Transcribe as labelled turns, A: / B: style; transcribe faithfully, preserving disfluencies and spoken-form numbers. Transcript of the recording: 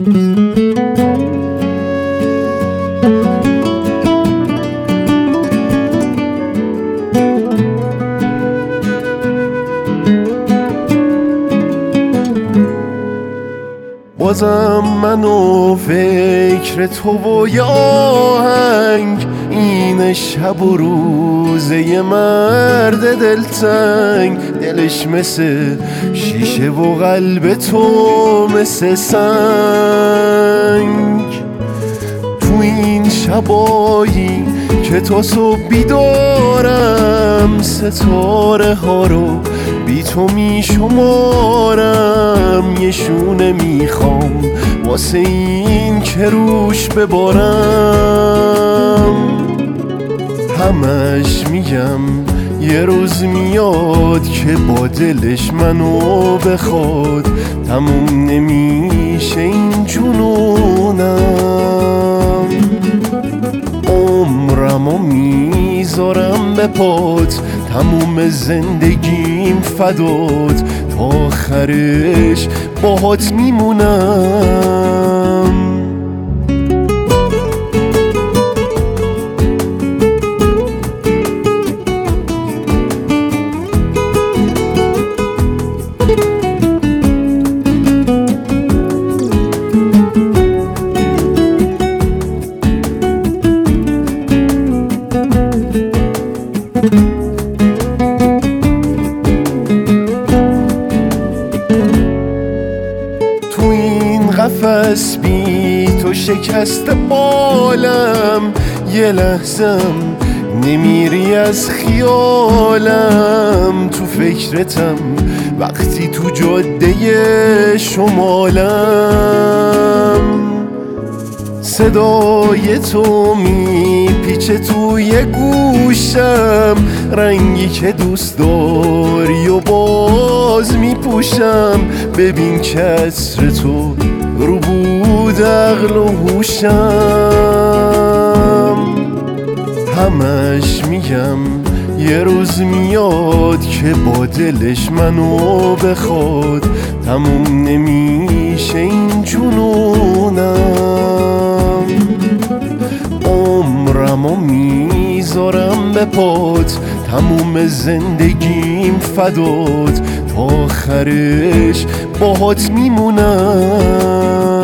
A: بازم من و فکر تو و یاهنگ، این شب و روزه ی مرد دلتنگ. دلش مثل شیشه و قلب تو مثل سنگ. تو این شبایی که تا صبح بیدارم، ستاره ها رو بی تو می شمارم. یه شونه میخوام واسه این که روش ببارم. همش میگم یه روز میاد که با دلش منو بخواد. تموم نمیشه این جنونم. عمرمو میذارم به پات، تموم زندگیم فدات. تا آخرش باهات میمونم. تو این قفس بی تو شکست بالم، یه لحظم نمیری از خیالم. تو فکرتم وقتی تو جاده شمالم. صدای تو میپیچه توی گوشم، رنگی که دوست داری و باز میپوشم. ببین که عطر تو رو بود عقل و هوشم. همش میگم یه روز میاد که با دلش منو بخواد. تموم نمیشه این جنونم. عمرمو میذارم به پات، تموم زندگیم فدات. تا آخرش باهات میمونم.